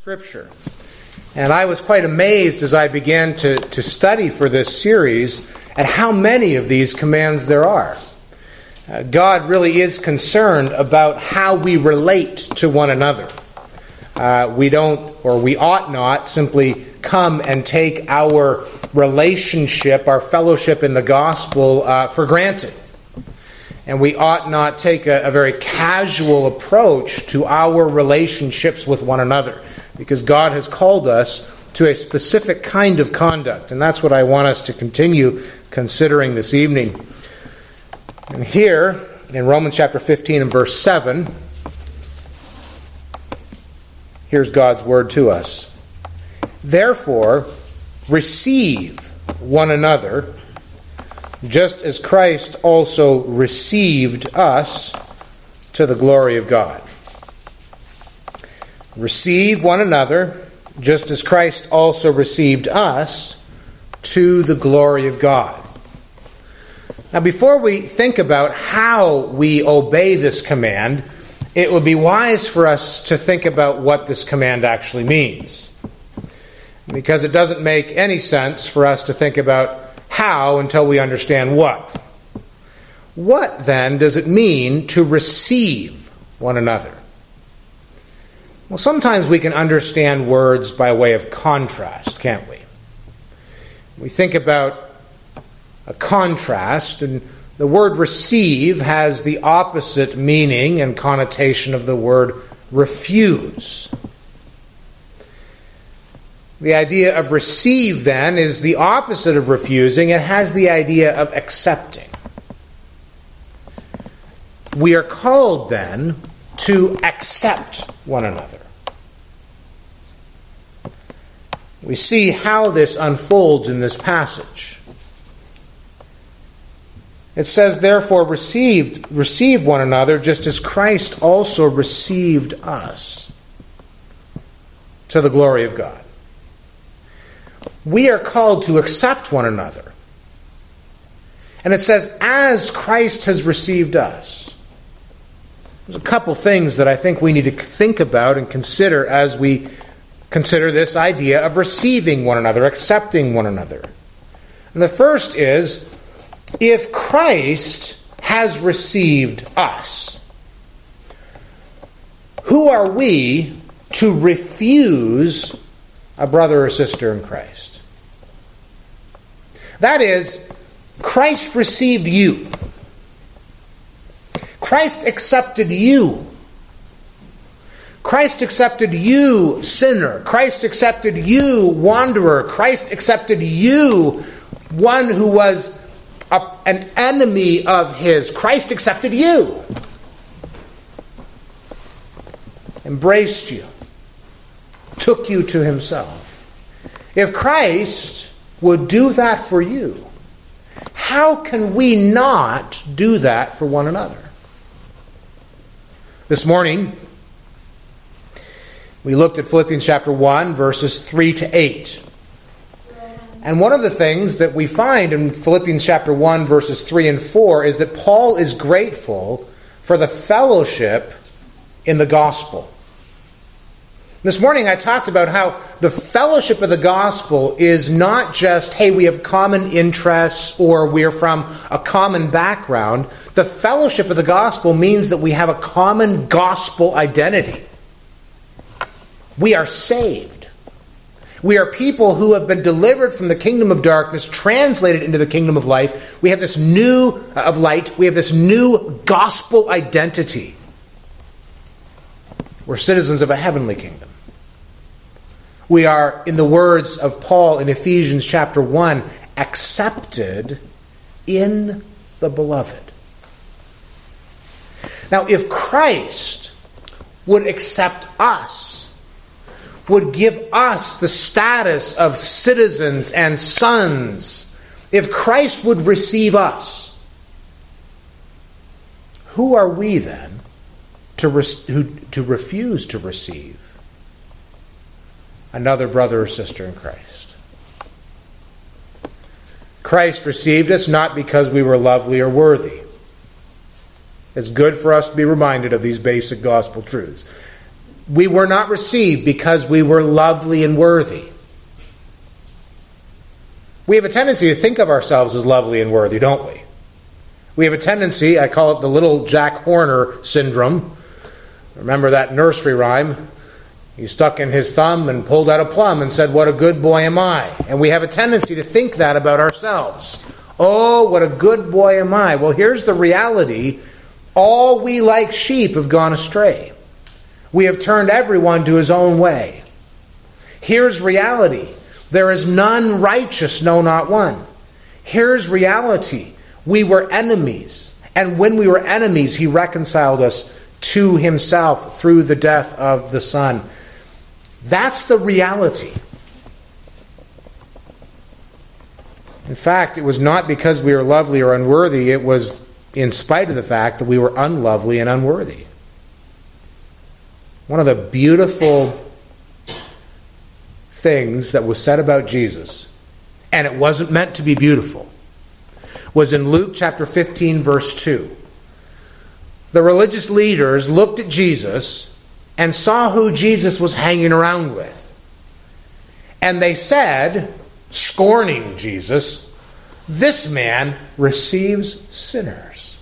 Scripture. And I was quite amazed as I began to study for this series at how many of these commands there are. God really is concerned about how we relate to one another. We don't, or we ought not, simply come and take our relationship, our fellowship in the gospel for granted. And we ought not take a very casual approach to our relationships with one another, because God has called us to a specific kind of conduct. And that's what I want us to continue considering this evening. And here, in Romans chapter 15 and verse 7, here's God's word to us. Therefore, receive one another, just as Christ also received us to the glory of God. Receive one another, just as Christ also received us to the glory of God. Now, before we think about how we obey this command, it would be wise for us to think about what this command actually means. Because it doesn't make any sense for us to think about how until we understand what. What then does it mean to receive one another? Well, sometimes we can understand words by way of contrast, can't we? We think about a contrast, and the word receive has the opposite meaning and connotation of the word refuse. The idea of receive, then, is the opposite of refusing. It has the idea of accepting. We are called, then, to accept one another. We see how this unfolds in this passage. It says, therefore, receive one another, just as Christ also received us to the glory of God. We are called to accept one another. And it says, as Christ has received us. There's a couple things that I think we need to think about and consider as we consider this idea of receiving one another, accepting one another. And the first is, if Christ has received us, who are we to refuse a brother or sister in Christ? That is, Christ received you. Christ accepted you. Christ accepted you, sinner. Christ accepted you, wanderer. Christ accepted you, one who was an enemy of his. Christ accepted you. Embraced you. Took you to himself. If Christ would do that for you, how can we not do that for one another? This morning, we looked at Philippians chapter 1, verses 3 to 8. And one of the things that we find in Philippians chapter 1, verses 3 and 4 is that Paul is grateful for the fellowship in the gospel. This morning I talked about how the fellowship of the gospel is not just, hey, we have common interests or we're from a common background. The fellowship of the gospel means that we have a common gospel identity. We are saved. We are people who have been delivered from the kingdom of darkness, translated into the kingdom of life. We have this new of light. We have this new gospel identity. We're citizens of a heavenly kingdom. We are, in the words of Paul in Ephesians chapter 1, accepted in the beloved. Now, if Christ would accept us, would give us the status of citizens and sons, if Christ would receive us, who are we then to refuse to receive another brother or sister in Christ? Christ received us not because we were lovely or worthy. It's good for us to be reminded of these basic gospel truths. we were not received because we were lovely and worthy. We have a tendency to think of ourselves as lovely and worthy, don't we? We have a tendency, I call it the little Jack Horner syndrome. Remember that nursery rhyme? He stuck in his thumb and pulled out a plum and said, "What a good boy am I." And we have a tendency to think that about ourselves. Oh, what a good boy am I. Well, here's the reality. All we like sheep have gone astray. We have turned everyone to his own way. Here's reality. There is none righteous, no, not one. Here's reality. We were enemies. And when we were enemies, he reconciled us to himself through the death of the Son. That's the reality. In fact, it was not because we were lovely or unworthy. It was in spite of the fact that we were unlovely and unworthy. One of the beautiful things that was said about Jesus, and it wasn't meant to be beautiful, was in Luke chapter 15, verse 2. The religious leaders looked at Jesus and saw who Jesus was hanging around with. And they said, scorning Jesus, "This man receives sinners."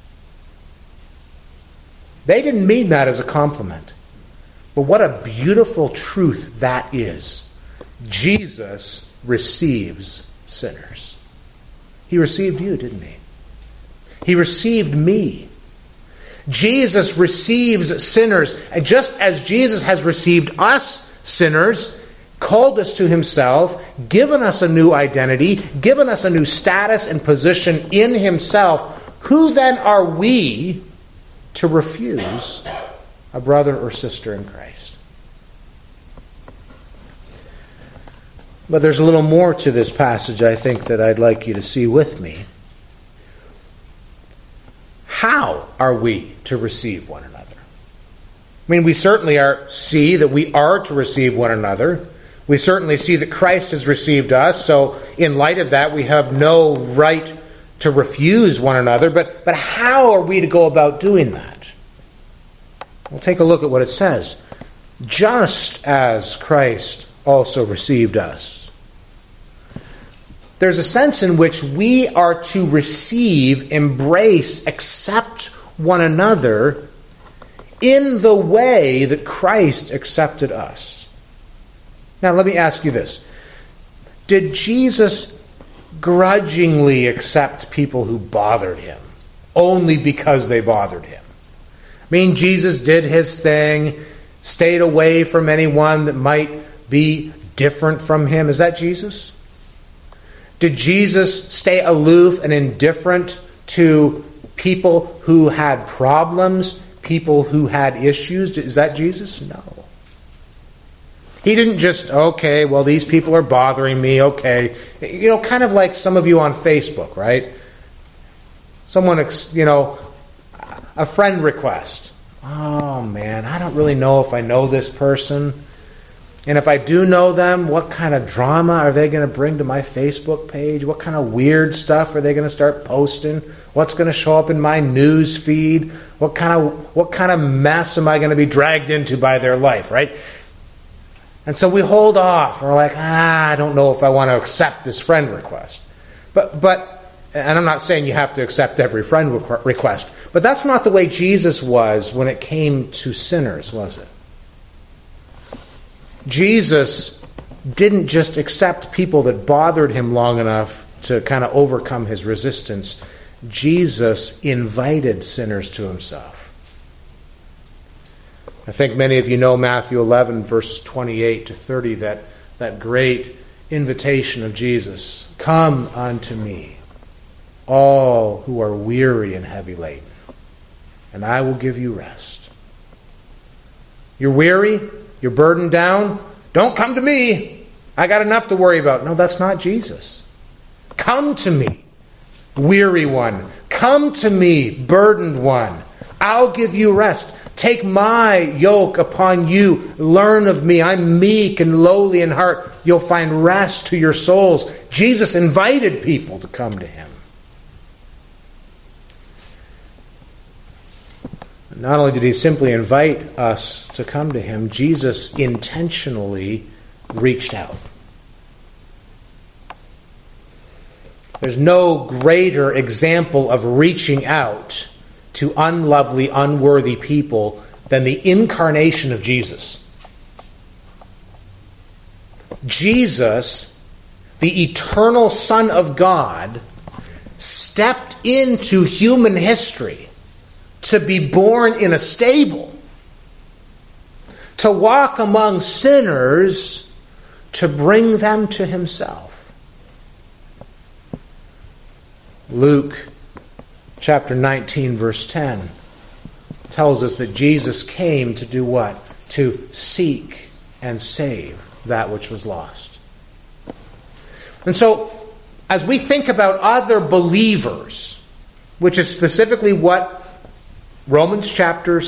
They didn't mean that as a compliment. But what a beautiful truth that is. Jesus receives sinners. He received you, didn't he? He received me. Jesus receives sinners. And just as Jesus has received us sinners, called us to himself, given us a new identity, given us a new status and position in himself, who then are we to refuse a brother or sister in Christ? But there's a little more to this passage, I think, that I'd like you to see with me. How are we to receive one another? I mean, we certainly see that we are to receive one another. We certainly see that Christ has received us, so in light of that, we have no right to refuse one another. But how are we to go about doing that? We'll take a look at what it says. Just as Christ also received us. There's a sense in which we are to receive, embrace, accept one another in the way that Christ accepted us. Now, let me ask you this. Did Jesus grudgingly accept people who bothered him only because they bothered him? I mean, Jesus did his thing, stayed away from anyone that might be different from him. Is that Jesus? Did Jesus stay aloof and indifferent to people who had problems, people who had issues? Is that Jesus? No. He didn't just, okay, well, these people are bothering me, okay. You know, kind of like some of you on Facebook, right? Someone, a friend request. Oh, man, I don't really know if I know this person. And if I do know them, what kind of drama are they going to bring to my Facebook page? What kind of weird stuff are they going to start posting? What's going to show up in my news feed? What kind of mess am I going to be dragged into by their life, right? And so we hold off. We're like, I don't know if I want to accept this friend request. But and I'm not saying you have to accept every friend request, but that's not the way Jesus was when it came to sinners, was it? Jesus didn't just accept people that bothered him long enough to kind of overcome his resistance. Jesus invited sinners to himself. I think many of you know Matthew 11, verses 28 to 30, that great invitation of Jesus. Come unto me, all who are weary and heavy laden, and I will give you rest. You're weary? You're burdened down? Don't come to me. I got enough to worry about. No, that's not Jesus. Come to me, weary one. Come to me, burdened one. I'll give you rest. Take my yoke upon you. Learn of me. I'm meek and lowly in heart. You'll find rest to your souls. Jesus invited people to come to him. Not only did he simply invite us to come to him, Jesus intentionally reached out. There's no greater example of reaching out to unlovely, unworthy people than the incarnation of Jesus. Jesus, the eternal Son of God, stepped into human history to be born in a stable, to walk among sinners, to bring them to himself. Luke chapter 19, verse 10 tells us that Jesus came to do what? To seek and save that which was lost. And so, as we think about other believers, which is specifically what Romans chapter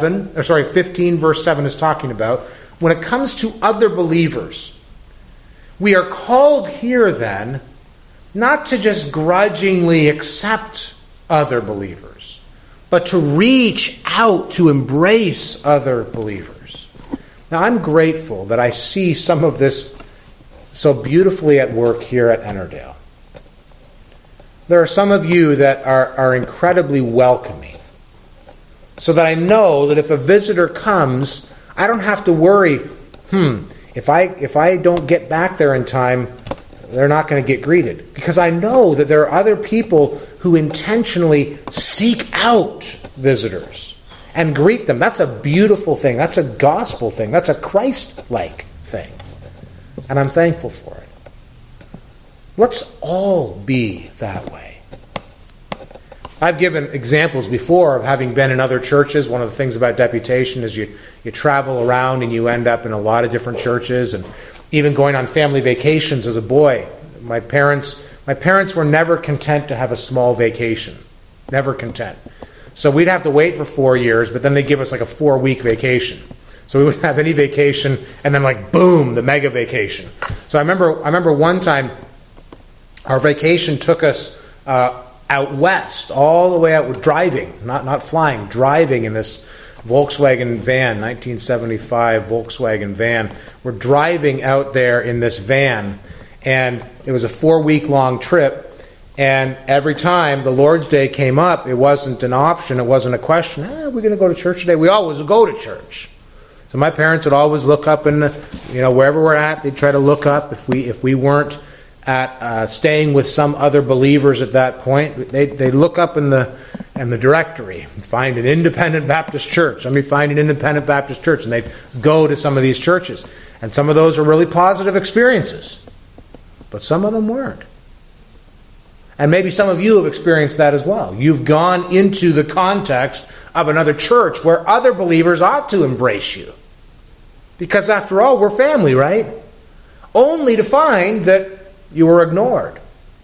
15 verse 7 is talking about, when it comes to other believers, we are called here then not to just grudgingly accept other believers, but to reach out to embrace other believers. Now, I'm grateful that I see some of this so beautifully at work here at Ennerdale. There are some of you that are incredibly welcoming, so that I know that if a visitor comes, I don't have to worry, if I don't get back there in time, they're not going to get greeted. Because I know that there are other people who intentionally seek out visitors and greet them. That's a beautiful thing. That's a gospel thing. That's a Christ-like thing. And I'm thankful for it. Let's all be that way. I've given examples before of having been in other churches. One of the things about deputation is you travel around and you end up in a lot of different churches, and even going on family vacations as a boy. My parents were never content to have a small vacation. Never content. So we'd have to wait for 4 years, but then they'd give us like a 4-week vacation. So we wouldn't have any vacation, and then like boom, the mega vacation. So I remember one time our vacation took us out west, all the way out, driving, not flying, driving in this Volkswagen van, 1975 Volkswagen van. We're driving out there in this van, and it was a 4-week-long trip, and every time the Lord's Day came up, it wasn't an option, it wasn't a question, we're going to go to church today. We always would go to church. So my parents would always look up in wherever we're at, they'd try to look up. If we weren't at staying with some other believers at that point, they look up in the directory and find an independent Baptist church. Let me find an independent Baptist church, and they'd go to some of these churches. And some of those were really positive experiences, but some of them weren't. And maybe some of you have experienced that as well. You've gone into the context of another church where other believers ought to embrace you. Because after all, we're family, right? Only to find that you were ignored.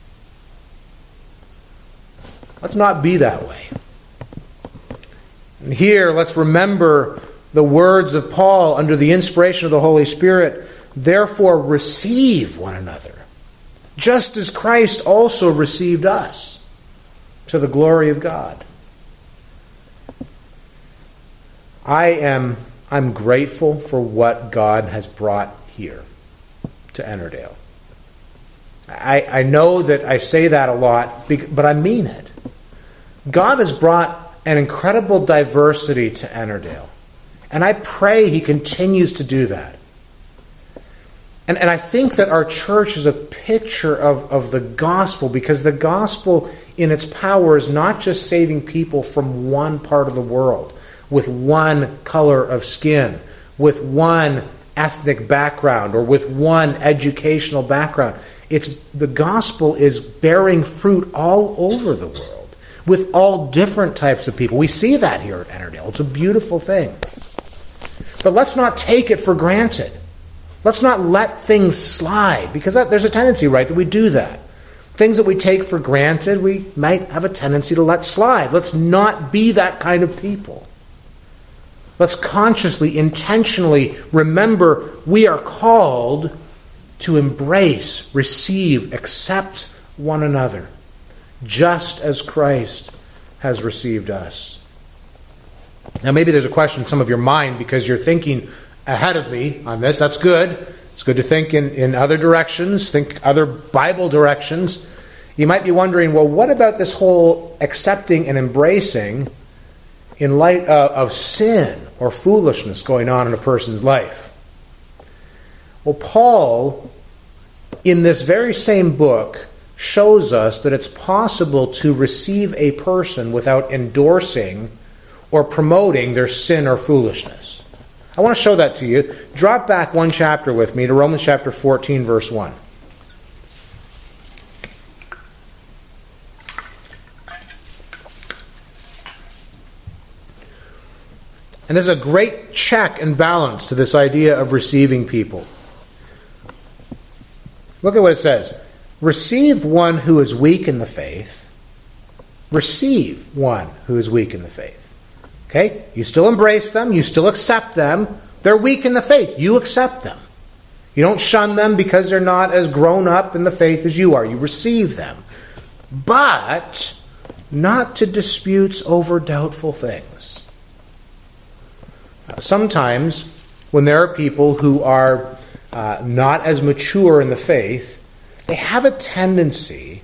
Let's not be that way. And here, let's remember the words of Paul under the inspiration of the Holy Spirit. Therefore, receive one another, just as Christ also received us, to the glory of God. I'm grateful for what God has brought here to Ennerdale. I know that I say that a lot, but I mean it. God has brought an incredible diversity to Ennerdale, and I pray He continues to do that. And I think that our church is a picture of the gospel, because the gospel in its power is not just saving people from one part of the world, with one color of skin, with one ethnic background, or with one educational background. The gospel is bearing fruit all over the world, with all different types of people. We see that here at Ennerdale. It's a beautiful thing. But let's not take it for granted. Let's not let things slide, because there's a tendency, right, that we do that. Things that we take for granted, we might have a tendency to let slide. Let's not be that kind of people. Let's consciously, intentionally remember we are called to embrace, receive, accept one another, just as Christ has received us. Now maybe there's a question in some of your mind because you're thinking ahead of me on this. That's good. It's good to think in other directions, think other Bible directions. You might be wondering, well, what about this whole accepting and embracing in light of sin or foolishness going on in a person's life? Well, Paul, in this very same book, shows us that it's possible to receive a person without endorsing or promoting their sin or foolishness. I want to show that to you. Drop back one chapter with me to Romans chapter 14, verse 1. And there's a great check and balance to this idea of receiving people. Look at what it says. Receive one who is weak in the faith. Receive one who is weak in the faith. Okay? You still embrace them. You still accept them. They're weak in the faith. You accept them. You don't shun them because they're not as grown up in the faith as you are. You receive them. But not to disputes over doubtful things. Sometimes when there are people who are not as mature in the faith, they have a tendency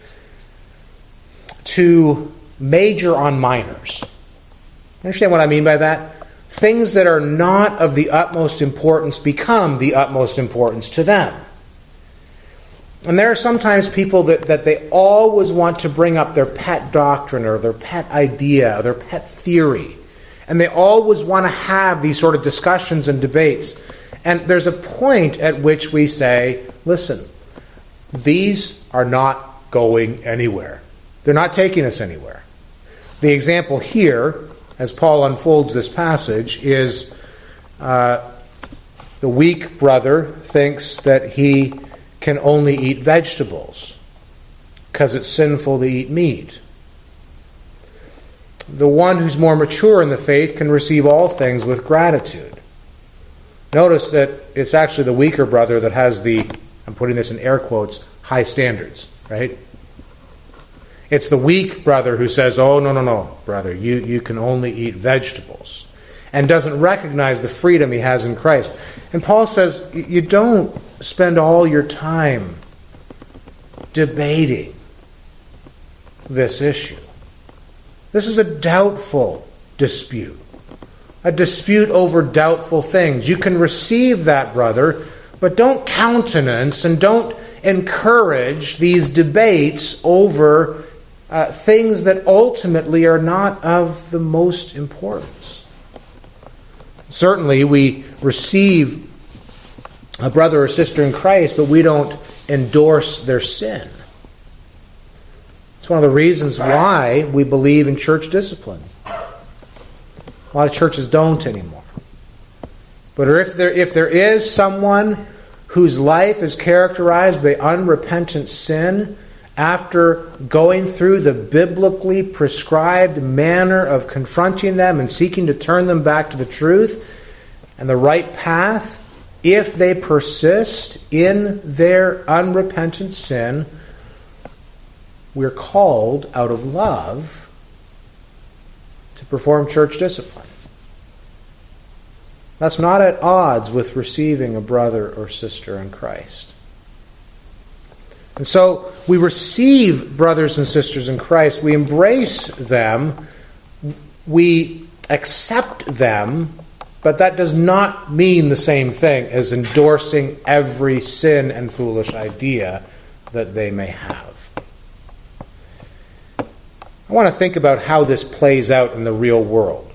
to major on minors. Understand what I mean by that? Things that are not of the utmost importance become the utmost importance to them. And there are sometimes people that they always want to bring up their pet doctrine or their pet idea or their pet theory. And they always want to have these sort of discussions and debates. And there's a point at which we say, listen, these are not going anywhere. They're not taking us anywhere. The example here, as Paul unfolds this passage, is the weak brother thinks that he can only eat vegetables because it's sinful to eat meat. The one who's more mature in the faith can receive all things with gratitude. Notice that it's actually the weaker brother that has the, I'm putting this in air quotes, high standards, right? It's the weak brother who says, oh, no, brother, you can only eat vegetables, and doesn't recognize the freedom he has in Christ. And Paul says, you don't spend all your time debating this issue. This is a doubtful dispute. A dispute over doubtful things. You can receive that, brother, but don't countenance and don't encourage these debates over things that ultimately are not of the most importance. Certainly, we receive a brother or sister in Christ, but we don't endorse their sin. It's one of the reasons why we believe in church discipline. A lot of churches don't anymore. But if there is someone whose life is characterized by unrepentant sin, after going through the biblically prescribed manner of confronting them and seeking to turn them back to the truth and the right path, if they persist in their unrepentant sin, we're called out of love to perform church discipline. That's not at odds with receiving a brother or sister in Christ. And so we receive brothers and sisters in Christ. We embrace them. We accept them. But that does not mean the same thing as endorsing every sin and foolish idea that they may have. I want to think about how this plays out in the real world.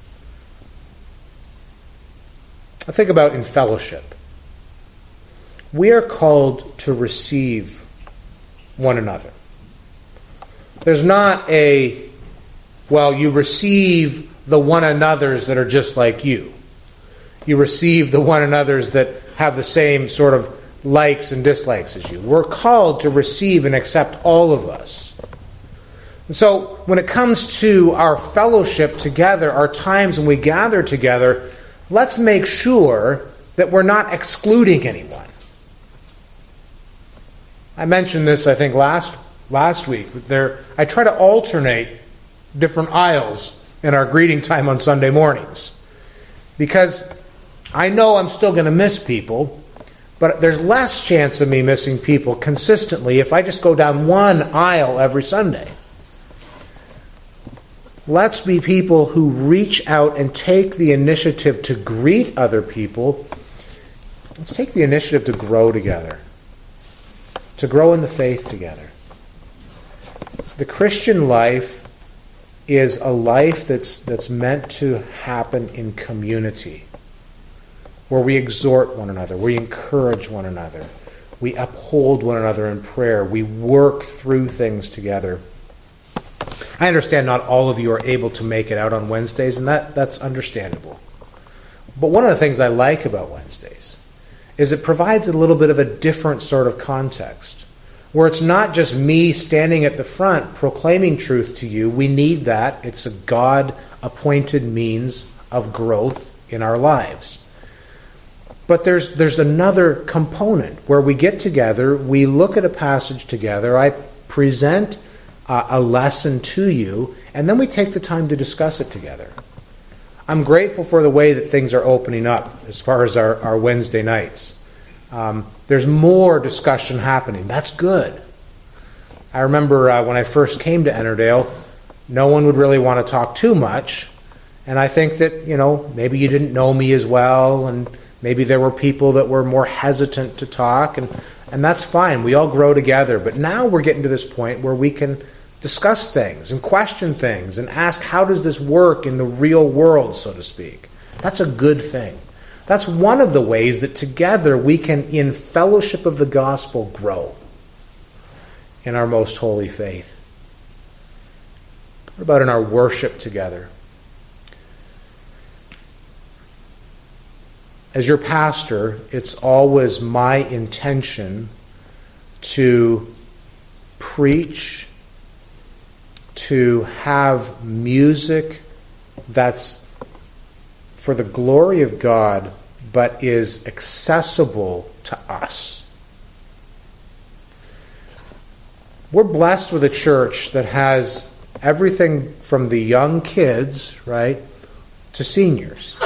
I think about in fellowship. We are called to receive one another. There's not a, well, you receive the one another's that are just like you. You receive the one another's that have the same sort of likes and dislikes as you. We're called to receive and accept all of us. And so when it comes to our fellowship together, our times when we gather together, let's make sure that we're not excluding anyone. I mentioned this, I think, last week. I try to alternate different aisles in our greeting time on Sunday mornings. Because I know I'm still going to miss people, but there's less chance of me missing people consistently if I just go down one aisle every Sunday. Let's be people who reach out and take the initiative to greet other people. Let's take the initiative to grow together, to grow in the faith together. The Christian life is a life that's meant to happen in community, where we exhort one another, we encourage one another, we uphold one another in prayer, we work through things together. I understand not all of you are able to make it out on Wednesdays, and that's understandable. But one of the things I like about Wednesdays is it provides a little bit of a different sort of context, where it's not just me standing at the front proclaiming truth to you. We need that. It's a God-appointed means of growth in our lives. But there's another component where we get together, we look at a passage together, I present a lesson to you, and then we take the time to discuss it together. I'm grateful for the way that things are opening up as far as our Wednesday nights. There's more discussion happening. That's good. I remember when I first came to Ennerdale, no one would really want to talk too much, and I think that, maybe you didn't know me as well, and maybe there were people that were more hesitant to talk, and that's fine. We all grow together. But now we're getting to this point where we can discuss things and question things and ask, how does this work in the real world, so to speak? That's a good thing. That's one of the ways that together we can, in fellowship of the gospel, grow in our most holy faith. What about in our worship together? As your pastor, it's always my intention to preach, to have music that's for the glory of God, but is accessible to us. We're blessed with a church that has everything from the young kids, right, to seniors.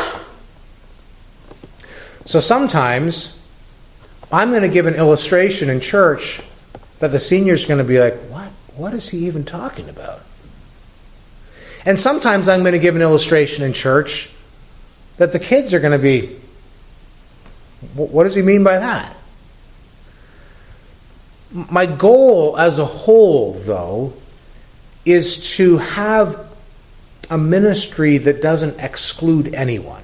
So sometimes I'm going to give an illustration in church that the senior's going to be like, what is he even talking about? And sometimes I'm going to give an illustration in church that the kids are going to be, what does he mean by that? My goal as a whole, though, is to have a ministry that doesn't exclude anyone.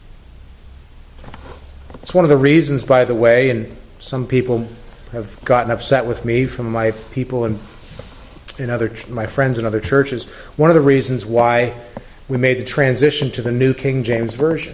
It's one of the reasons, by the way, and some people have gotten upset with me from my people and my friends in other churches, one of the reasons why we made the transition to the New King James Version.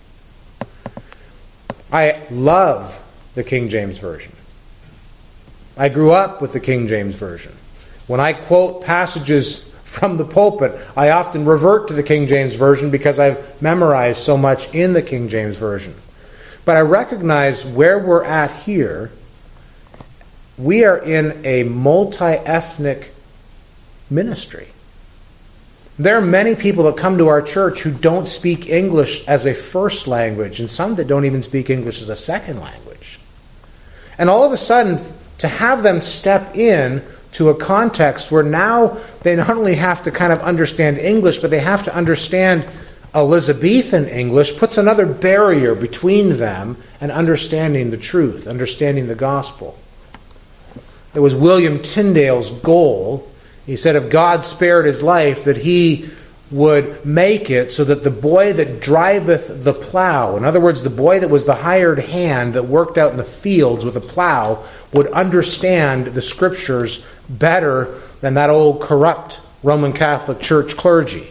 I love the King James Version. I grew up with the King James Version. When I quote passages from the pulpit, I often revert to the King James Version because I've memorized so much in the King James Version. But I recognize where we're at here. We are in a multi-ethnic ministry. There are many people that come to our church who don't speak English as a first language, and some that don't even speak English as a second language. And all of a sudden, to have them step in to a context where now they not only have to kind of understand English, but they have to understand Elizabethan English, puts another barrier between them and understanding the truth, understanding the gospel. It was William Tyndale's goal. He said if God spared his life, that he would make it so that the boy that driveth the plow, in other words, the boy that was the hired hand that worked out in the fields with a plow, would understand the scriptures better than that old corrupt Roman Catholic Church clergy.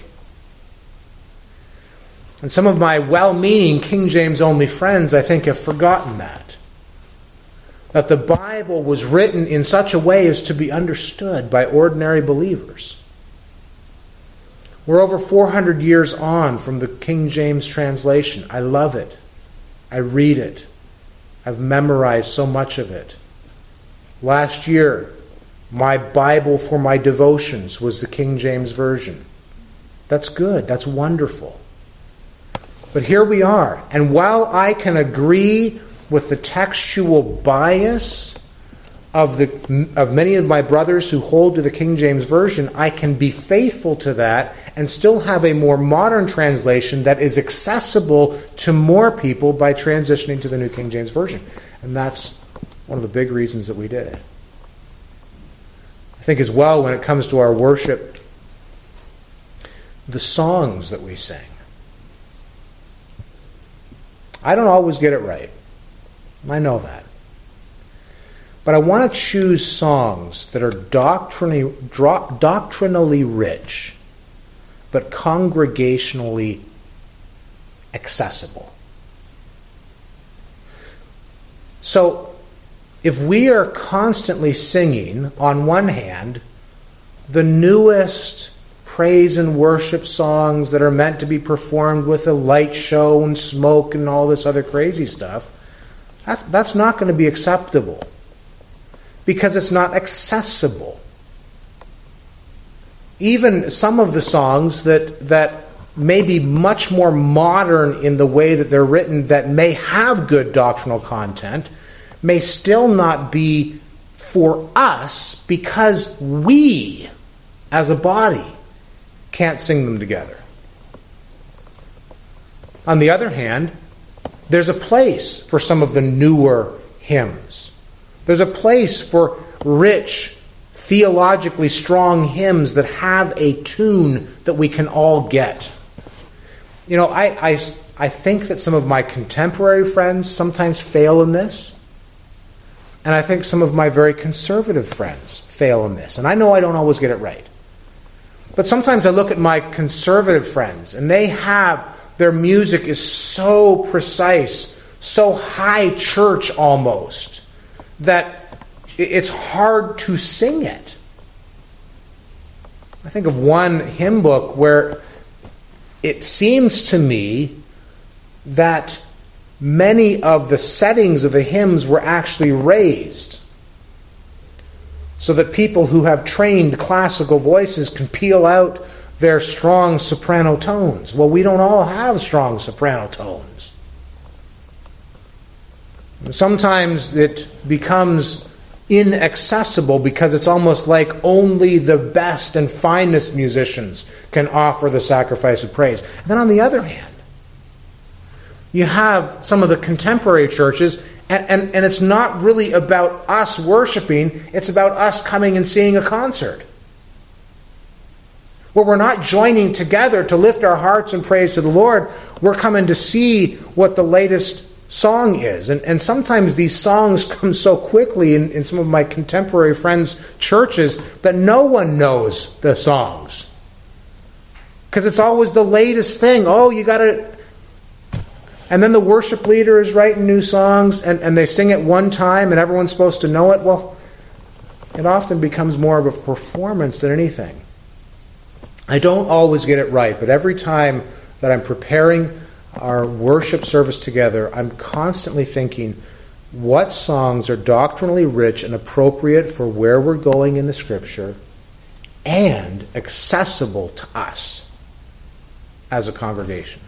And some of my well-meaning King James only friends, I think, have forgotten that. That the Bible was written in such a way as to be understood by ordinary believers. We're over 400 years on from the King James translation. I love it. I read it. I've memorized so much of it. Last year, my Bible for my devotions was the King James Version. That's good. That's wonderful. But here we are. And while I can agree with the textual bias of many of my brothers who hold to the King James Version, I can be faithful to that and still have a more modern translation that is accessible to more people by transitioning to the New King James Version. And that's one of the big reasons that we did it. I think as well, when it comes to our worship, the songs that we sing. I don't always get it right. I know that. But I want to choose songs that are doctrinally rich, but congregationally accessible. So, if we are constantly singing, on one hand, the newest praise and worship songs that are meant to be performed with a light show and smoke and all this other crazy stuff, that's not going to be acceptable because it's not accessible. Even some of the songs that may be much more modern in the way that they're written, that may have good doctrinal content, may still not be for us because we, as a body, can't sing them together. On the other hand, there's a place for some of the newer hymns. There's a place for rich, theologically strong hymns that have a tune that we can all get. You know, I think that some of my contemporary friends sometimes fail in this. And I think some of my very conservative friends fail in this. And I know I don't always get it right. But sometimes I look at my conservative friends, and their music is so precise, so high church almost, that it's hard to sing it. I think of one hymn book where it seems to me that many of the settings of the hymns were actually raised so that people who have trained classical voices can peel out their strong soprano tones. Well, we don't all have strong soprano tones. Sometimes it becomes inaccessible because it's almost like only the best and finest musicians can offer the sacrifice of praise. And then on the other hand, you have some of the contemporary churches, and it's not really about us worshiping, it's about us coming and seeing a concert. Where we're not joining together to lift our hearts in praise to the Lord, we're coming to see what the latest song is. And sometimes these songs come so quickly in some of my contemporary friends' churches that no one knows the songs. Because it's always the latest thing. Oh, you got to... And then the worship leader is writing new songs, and they sing it one time, and everyone's supposed to know it. Well, it often becomes more of a performance than anything. I don't always get it right, but every time that I'm preparing our worship service together, I'm constantly thinking, what songs are doctrinally rich and appropriate for where we're going in the Scripture and accessible to us as a congregation?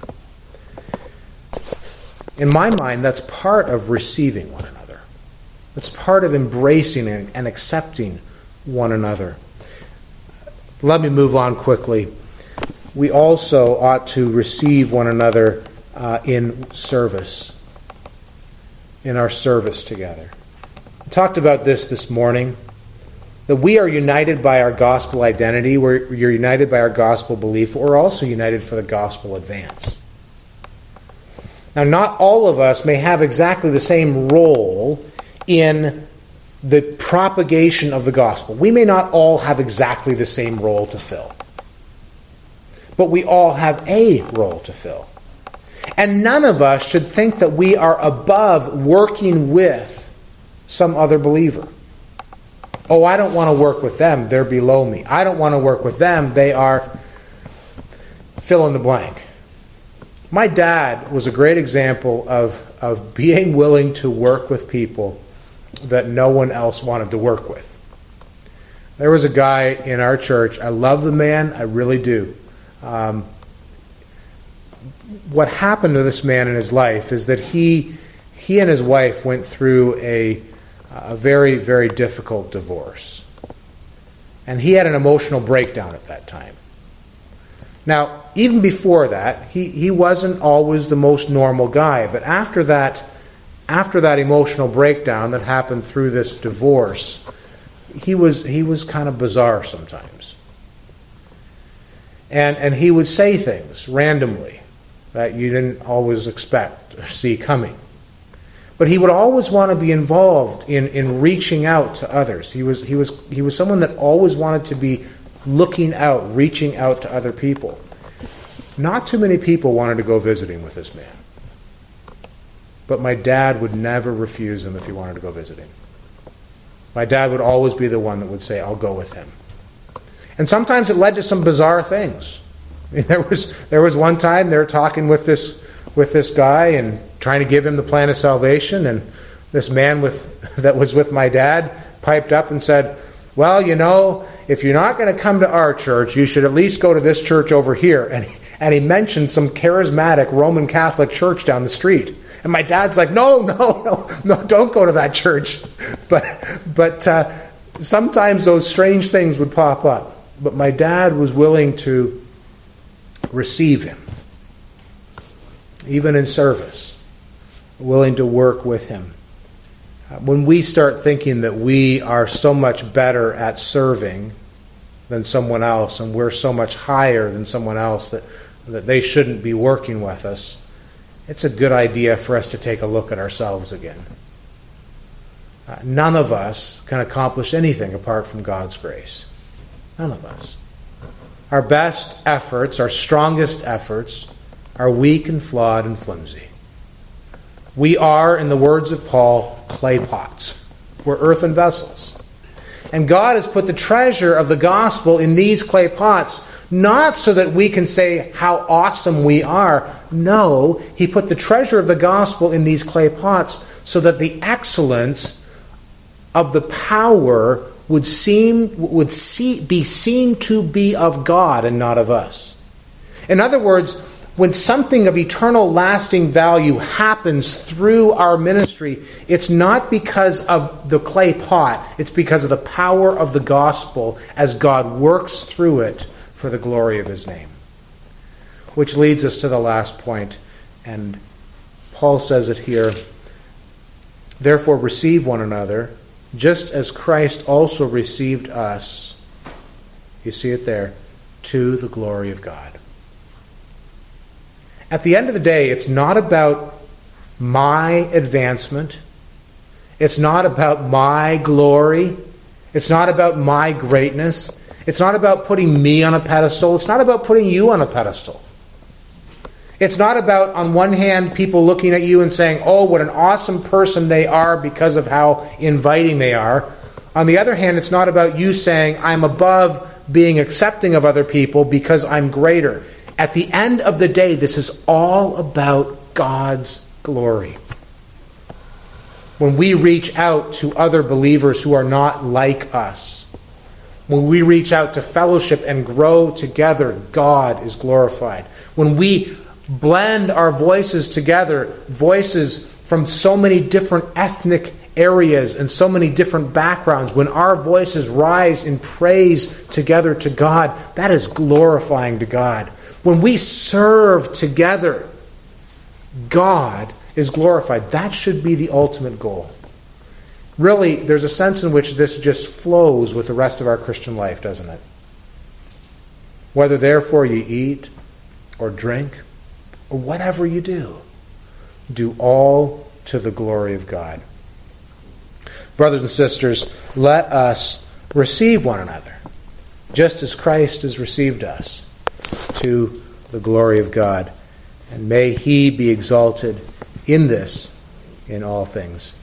In my mind, that's part of receiving one another. It's part of embracing and accepting one another. Let me move on quickly. We also ought to receive one another in service, in our service together. I talked about this morning, that we are united by our gospel identity, we're united by our gospel belief, but we're also united for the gospel advance. Now, not all of us may have exactly the same role in the propagation of the gospel. We may not all have exactly the same role to fill. But we all have a role to fill. And none of us should think that we are above working with some other believer. Oh, I don't want to work with them. They're below me. I don't want to work with them. They are fill in the blank. My dad was a great example of being willing to work with people that no one else wanted to work with. There was a guy in our church. I love the man. I really do. what happened to this man in his life is that he and his wife went through a very, very difficult divorce. And he had an emotional breakdown at that time. Now, even before that, he wasn't always the most normal guy. But after that emotional breakdown that happened through this divorce, he was kind of bizarre sometimes. And he would say things randomly that you didn't always expect or see coming. But he would always want to be involved in reaching out to others. He was someone that always wanted to be looking out, reaching out to other people. Not too many people wanted to go visiting with this man. But my dad would never refuse him if he wanted to go visiting. My dad would always be the one that would say, I'll go with him. And sometimes it led to some bizarre things. I mean, there was one time they were talking with this guy and trying to give him the plan of salvation, and this man that was with my dad piped up and said, well, if you're not going to come to our church, you should at least go to this church over here. And he mentioned some charismatic Roman Catholic church down the street. And my dad's like, no, don't go to that church. But sometimes those strange things would pop up. But my dad was willing to receive him, even in service, willing to work with him. When we start thinking that we are so much better at serving than someone else, and we're so much higher than someone else that they shouldn't be working with us, it's a good idea for us to take a look at ourselves again. None of us can accomplish anything apart from God's grace. None of us. Our best efforts, our strongest efforts, are weak and flawed and flimsy. We are, in the words of Paul, clay pots. We're earthen vessels. And God has put the treasure of the gospel in these clay pots, not so that we can say how awesome we are. No, He put the treasure of the gospel in these clay pots so that the excellence of the power would be seen to be of God and not of us. In other words, when something of eternal lasting value happens through our ministry, it's not because of the clay pot, it's because of the power of the gospel as God works through it for the glory of His name. Which leads us to the last point, and Paul says it here, therefore receive one another, just as Christ also received us, you see it there, to the glory of God. At the end of the day, it's not about my advancement. It's not about my glory. It's not about my greatness. It's not about putting me on a pedestal. It's not about putting you on a pedestal. It's not about, on one hand, people looking at you and saying, oh, what an awesome person they are because of how inviting they are. On the other hand, it's not about you saying, I'm above being accepting of other people because I'm greater. At the end of the day, this is all about God's glory. When we reach out to other believers who are not like us, when we reach out to fellowship and grow together, God is glorified. When we blend our voices together, voices from so many different ethnic areas and so many different backgrounds, when our voices rise in praise together to God, that is glorifying to God. When we serve together, God is glorified. That should be the ultimate goal. Really, there's a sense in which this just flows with the rest of our Christian life, doesn't it? Whether therefore you eat or drink or whatever you do all to the glory of God. Brothers and sisters, let us receive one another, just as Christ has received us, to the glory of God. And may He be exalted in this, in all things.